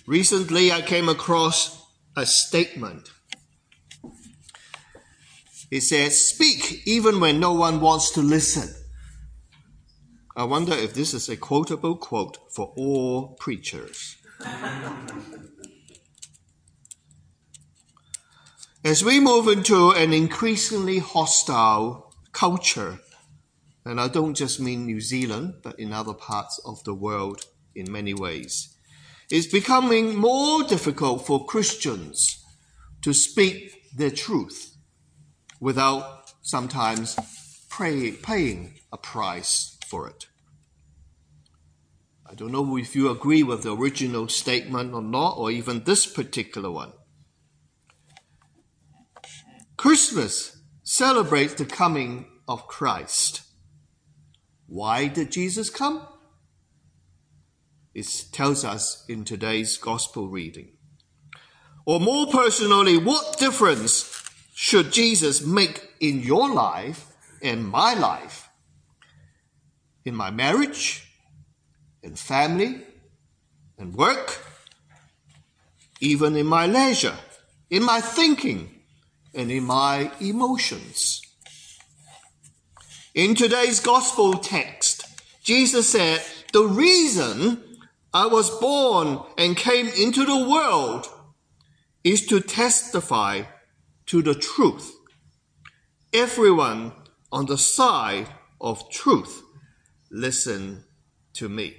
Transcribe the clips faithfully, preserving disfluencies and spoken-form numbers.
Recently, I came across a statement. It says, "Speak even when no one wants to listen." I wonder if this is a quotable quote for all preachers. As we move into an increasingly hostile culture, and I don't just mean New Zealand, but in other parts of the world in many ways, it's becoming more difficult for Christians to speak their truth without sometimes pray, paying a price for it. I don't know if you agree with the original statement or not, or even this particular one. Christmas celebrates the coming of Christ. Why did Jesus come? It tells us in today's gospel reading. Or more personally, what difference should Jesus make in your life and my life? In my marriage, in family, in work, even in my leisure, in my thinking, and in my emotions. In today's gospel text, Jesus said, "The reason I was born and came into the world is to testify to the truth. Everyone on the side of truth, listen to me."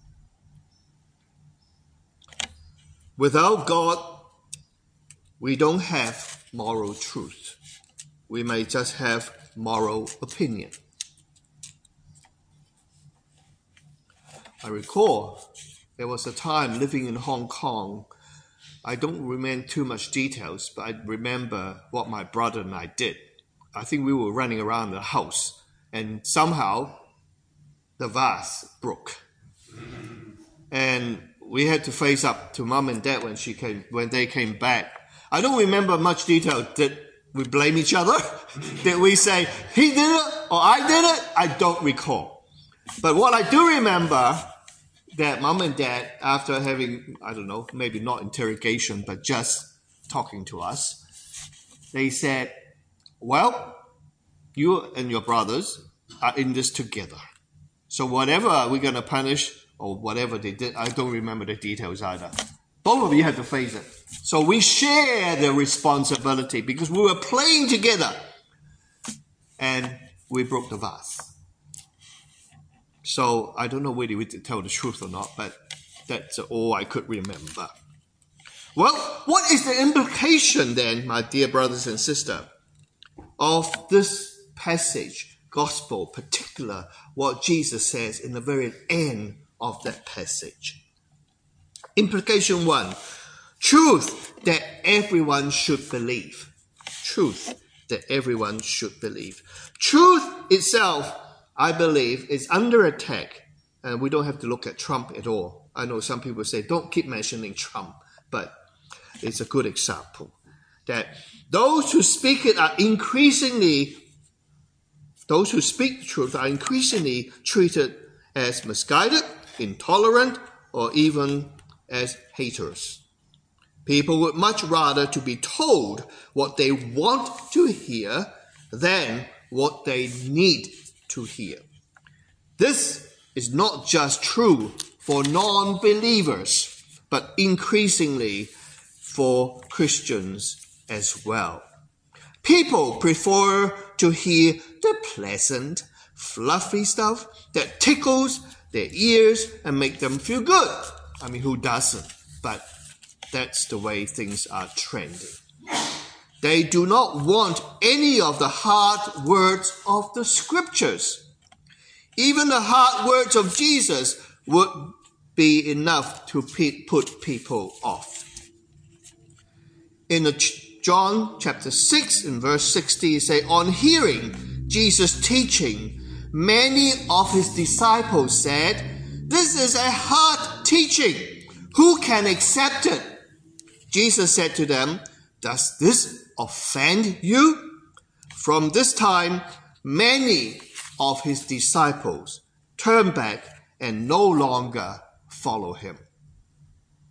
Without God, we don't have moral truth. We may just have moral opinion. I recall there was a time living in Hong Kong. I don't remember too much details, but I remember what my brother and I did. I think we were running around the house, and somehow the vase broke. And we had to face up to Mom and Dad when she came, when they came back. I don't remember much detail. Did we blame each other? Did we say, he did it or I did it? I don't recall. But what I do remember, that Mom and Dad, after having, I don't know, maybe not interrogation, but just talking to us, they said, "Well, you and your brothers are in this together. So whatever we're going to punish, or whatever they did, I don't remember the details either. Both of you have to face it. So we share the responsibility because we were playing together and we broke the vase." So I don't know whether we did tell the truth or not, but that's all I could remember. Well, what is the implication then, my dear brothers and sisters, of this passage, gospel, particular, what Jesus says in the very end of that passage? Implication one, truth that everyone should believe. Truth that everyone should believe. Truth itself, I believe, is under attack. And we don't have to look at Trump at all. I know some people say, don't keep mentioning Trump, but it's a good example. That those who speak it are increasingly, those who speak the truth are increasingly treated as misguided, intolerant, or even as haters. People would much rather to be told what they want to hear than what they need to hear. This is not just true for non-believers, but increasingly for Christians as well. People prefer to hear the pleasant, fluffy stuff that tickles their ears and make them feel good. I mean, who doesn't? But that's the way things are trending. They do not want any of the hard words of the scriptures. Even the hard words of Jesus would be enough to put people off. In the John chapter six, in verse sixty, it says, "On hearing Jesus teaching, many of his disciples said, 'This is a hard teaching. Who can accept it?' Jesus said to them, 'Does this offend you?' From this time, many of his disciples turned back and no longer follow him."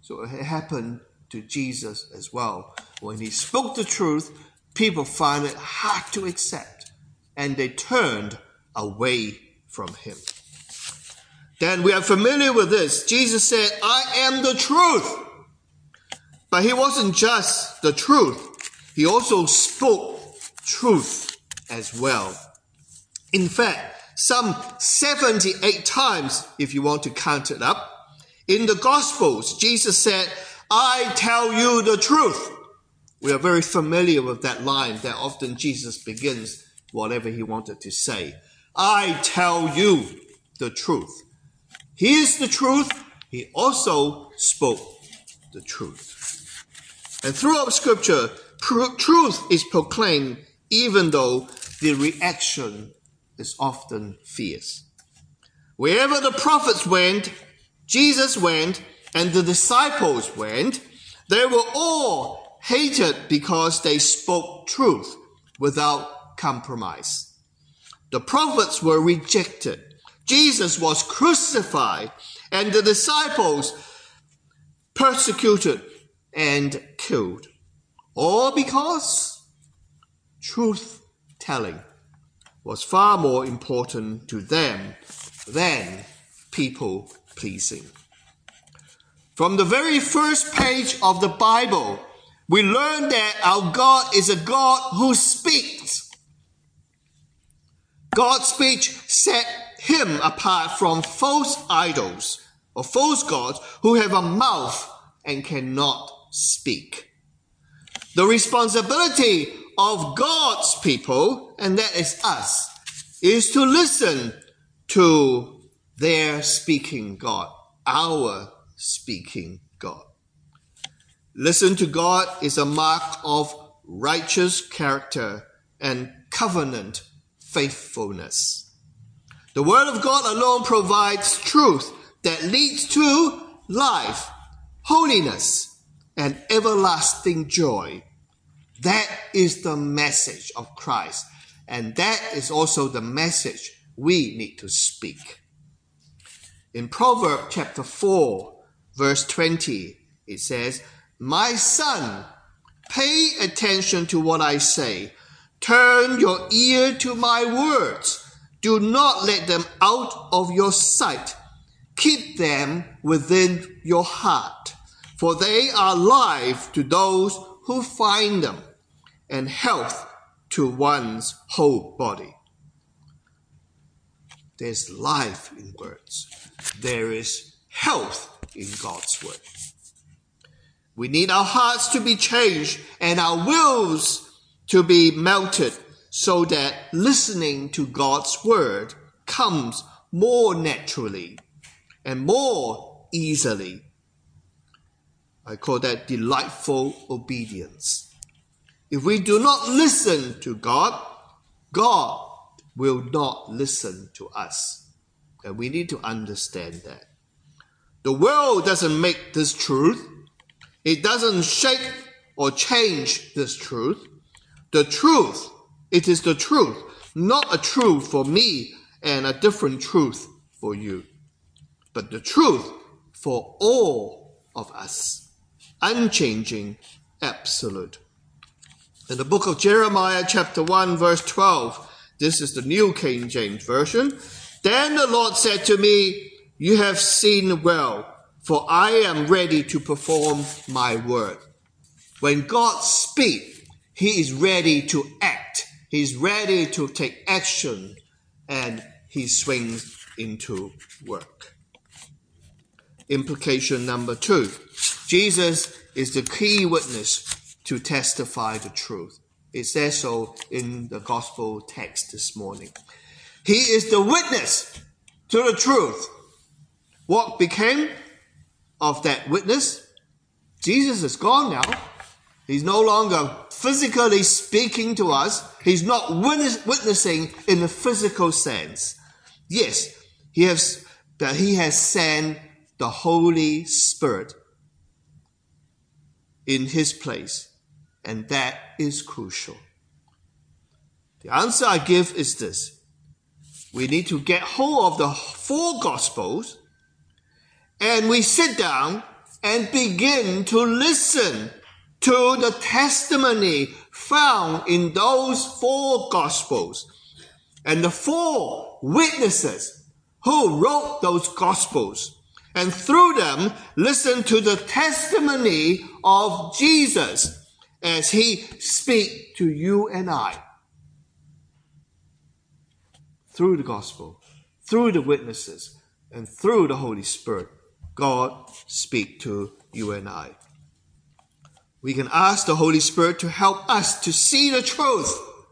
So it happened to Jesus as well. When he spoke the truth, people found it hard to accept, and they turned away from him. Then we are familiar with this. Jesus said, I am the truth. But he wasn't just the truth. He also spoke truth as well. In fact, some seventy-eight times, if you want to count it up, in the Gospels, Jesus said, I tell you the truth. We are very familiar with that line that often Jesus begins whatever he wanted to say. I tell you the truth. He is the truth. He also spoke the truth. And throughout Scripture, pr- truth is proclaimed even though the reaction is often fierce. Wherever the prophets went, Jesus went, and the disciples went, they were all hated because they spoke truth without compromise. The prophets were rejected. Jesus was crucified, and the disciples persecuted and killed. All because truth-telling was far more important to them than people-pleasing. From the very first page of the Bible, we learn that our God is a God who speaks. God's speech set him apart from false idols or false gods who have a mouth and cannot speak. The responsibility of God's people, and that is us, is to listen to their speaking God, our speaking God. Listen to God is a mark of righteous character and covenant faithfulness. The Word of God alone provides truth that leads to life, holiness, and everlasting joy. That is the message of Christ, and that is also the message we need to speak. In Proverbs chapter four, verse twenty, it says, My son, pay attention to what I say. Turn your ear to my words. Do not let them out of your sight. Keep them within your heart, for they are life to those who find them, and health to one's whole body. There's life in words. There is health in God's word. We need our hearts to be changed and our wills to be melted so that listening to God's word comes more naturally and more easily. I call that delightful obedience. If we do not listen to God, God will not listen to us. And we need to understand that. The world doesn't make this truth. It doesn't shape or change this truth. The truth, it is the truth, not a truth for me and a different truth for you, but the truth for all of us, unchanging, absolute. In the book of Jeremiah chapter one verse twelve, this is the New King James Version. Then the Lord said to me, you have seen well, for I am ready to perform my word. When God speaks, he is ready to act. He's ready to take action, and he swings into work. Implication number two. Jesus is the key witness to testify the truth. It says so in the gospel text this morning. He is the witness to the truth. What became of that witness? Jesus is gone now. He's no longer physically speaking to us. He's not witness, witnessing in the physical sense. Yes, he has, but he has sent the Holy Spirit in his place, and that is crucial. The answer I give is this. We need to get hold of the four Gospels, and we sit down and begin to listen to the testimony found in those four Gospels and the four witnesses who wrote those Gospels, and through them listen to the testimony of Jesus as he speaks to you and I. Through the Gospel, through the witnesses, and through the Holy Spirit, God speaks to you and I. We can ask the Holy Spirit to help us to see the truth.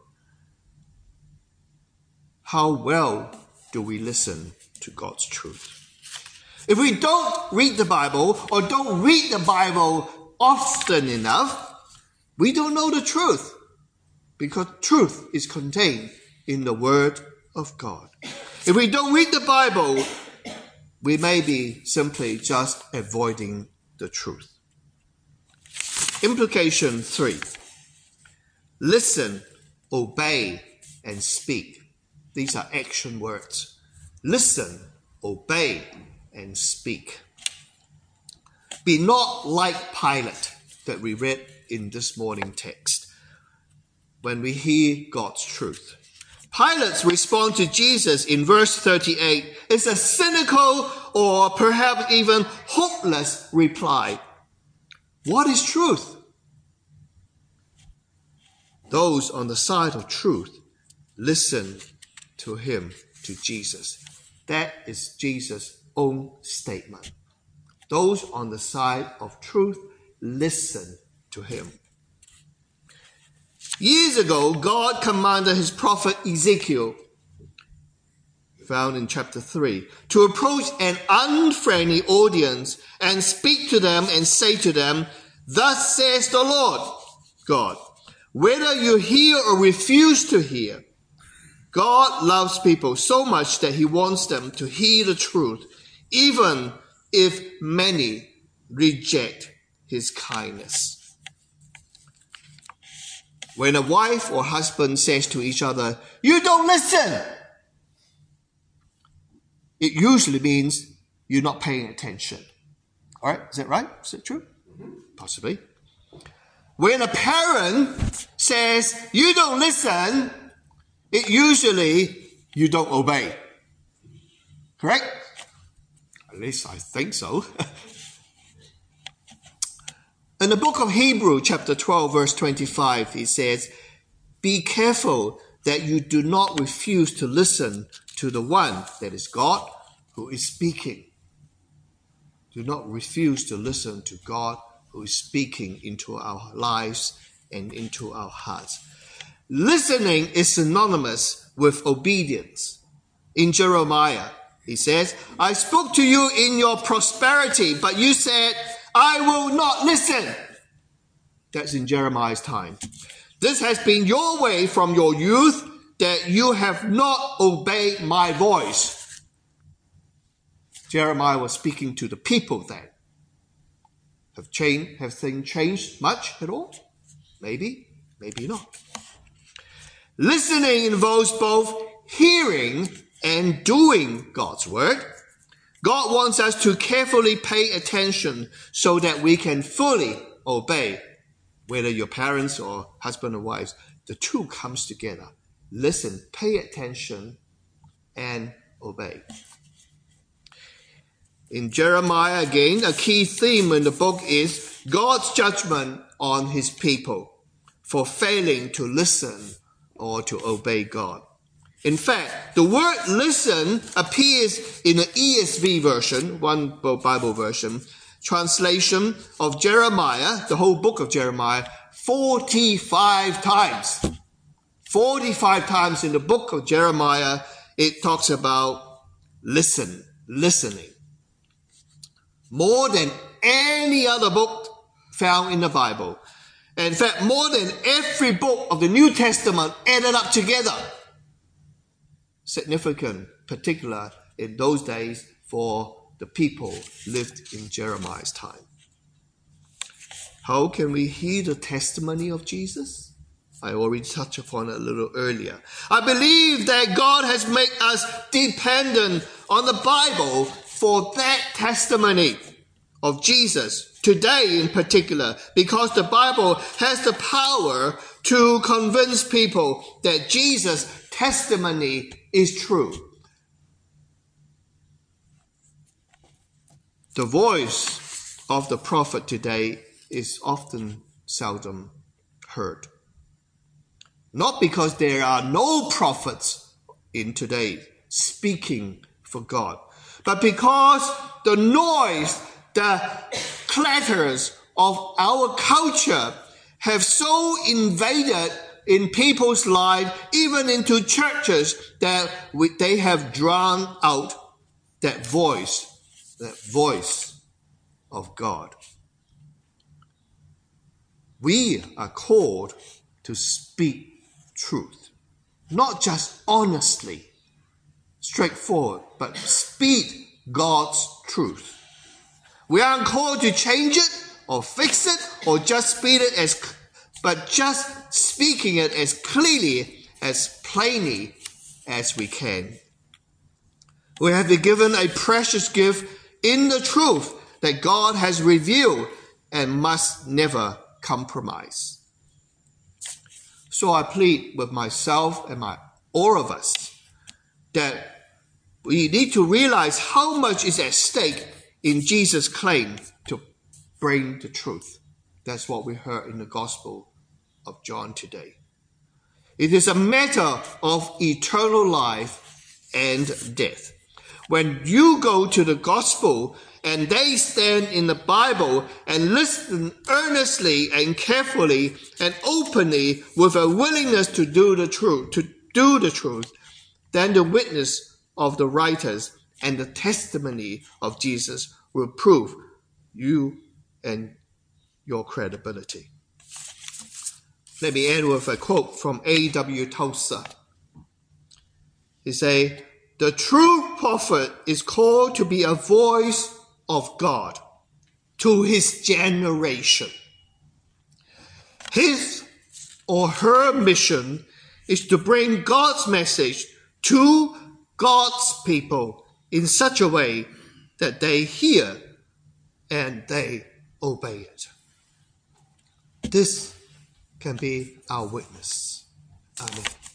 How well do we listen to God's truth? If we don't read the Bible or don't read the Bible often enough, we don't know the truth, because truth is contained in the Word of God. If we don't read the Bible, we may be simply just avoiding the truth. Implication three. Listen, obey, and speak. These are action words. Listen, obey, and speak. Be not like Pilate that we read in this morning text when we hear God's truth. Pilate's response to Jesus in verse thirty-eight is a cynical or perhaps even hopeless reply. What is truth? Those on the side of truth listen to him, to Jesus. That is Jesus' own statement. Those on the side of truth listen to him. Years ago, God commanded his prophet Ezekiel, found in chapter three, to approach an unfriendly audience and speak to them and say to them, "Thus says the Lord God, whether you hear or refuse to hear." God loves people so much that he wants them to hear the truth, even if many reject his kindness. When a wife or husband says to each other, "You don't listen," it usually means you're not paying attention. All right, is that right? Is that true? Possibly. When a parent says, "You don't listen," it usually you don't obey. Correct? At least I think so. In the book of Hebrews, chapter twelve, verse twenty-five, it says, "Be careful that you do not refuse to listen to the one, that is God, who is speaking." Do not refuse to listen to God who is speaking into our lives and into our hearts. Listening is synonymous with obedience. In Jeremiah, he says, "I spoke to you in your prosperity, but you said, 'I will not listen.'" That's in Jeremiah's time. "This has been your way from your youth, that you have not obeyed my voice." Jeremiah was speaking to the people then. Have changed, have things changed much at all? Maybe, maybe not. Listening involves both hearing and doing God's word. God wants us to carefully pay attention so that we can fully obey. Whether your parents or husband or wives, the two comes together. Listen, pay attention, and obey. In Jeremiah again, a key theme in the book is God's judgment on his people for failing to listen or to obey God. In fact, the word listen appears in the E S V version, one Bible version, translation of Jeremiah, the whole book of Jeremiah, forty-five times. forty-five times in the book of Jeremiah, it talks about listen, listening. More than any other book found in the Bible. In fact, more than every book of the New Testament added up together. Significant, particular in those days for the people lived in Jeremiah's time. How can we hear the testimony of Jesus? I already touched upon it a little earlier. I believe that God has made us dependent on the Bible for that testimony. of Jesus today in particular, because the Bible has the power to convince people that Jesus' testimony is true. The voice of the prophet today is often seldom heard. Not because there are no prophets in today speaking for God, but because the noise, the clatters of our culture have so invaded in people's lives, even into churches, that we, they have drowned out that voice, that voice of God. We are called to speak truth, not just honestly, straightforward, but speak God's truth. We aren't called to change it or fix it or just speak it as, but just speaking it as clearly, as plainly as we can. We have been given a precious gift in the truth that God has revealed and must never compromise. So I plead with myself and my all of us that we need to realize how much is at stake in Jesus' claim to bring the truth. That's what we heard in the Gospel of John today. It is a matter of eternal life and death. When you go to the Gospel and they stand in the Bible and listen earnestly and carefully and openly with a willingness to do the truth, to do the truth, then the witness of the writers and the testimony of Jesus will prove you and your credibility. Let me end with a quote from A W Tozer. He says, "The true prophet is called to be a voice of God to his generation. His or her mission is to bring God's message to God's people in such a way that they hear and they obey it." This can be our witness. Amen.